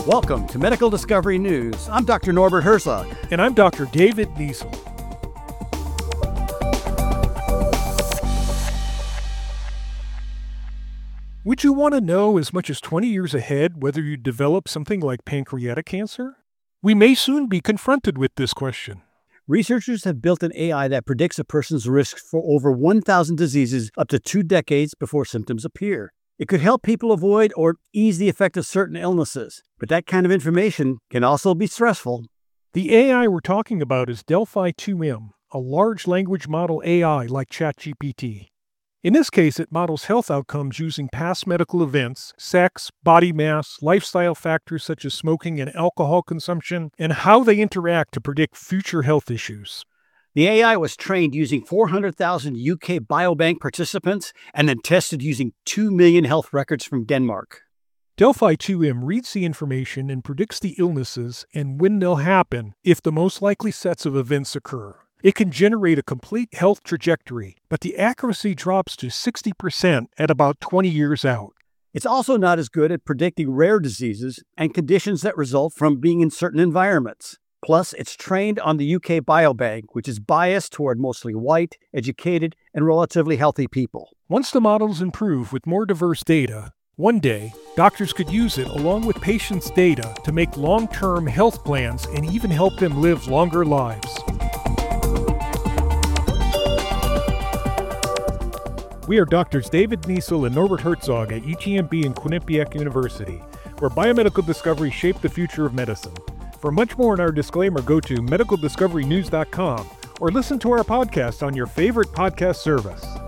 Welcome to Medical Discovery News. I'm Dr. Norbert Herzog. And I'm Dr. David Niesel. Would you want to know as much as 20 years ahead whether you develop something like pancreatic cancer? We may soon be confronted with this question. Researchers have built an AI that predicts a person's risk for over 1,000 diseases up to 2 decades before symptoms appear. It could help people avoid or ease the effect of certain illnesses, but that kind of information can also be stressful. The AI we're talking about is Delphi 2M, a large language model AI like ChatGPT. In this case, it models health outcomes using past medical events, sex, body mass, lifestyle factors such as smoking and alcohol consumption, and how they interact to predict future health issues. The AI was trained using 400,000 UK Biobank participants and then tested using 2 million health records from Denmark. Delphi 2M reads the information and predicts the illnesses and when they'll happen if the most likely sets of events occur. It can generate a complete health trajectory, but the accuracy drops to 60% at about 20 years out. It's also not as good at predicting rare diseases and conditions that result from being in certain environments. Plus, it's trained on the UK Biobank, which is biased toward mostly white, educated, and relatively healthy people. Once the models improve with more diverse data, one day, doctors could use it along with patients' data to make long-term health plans and even help them live longer lives. We are Drs. David Niesel and Norbert Herzog at UTMB and Quinnipiac University, where biomedical discovery shaped the future of medicine. For much more on our disclaimer, go to medicaldiscoverynews.com or listen to our podcast on your favorite podcast service.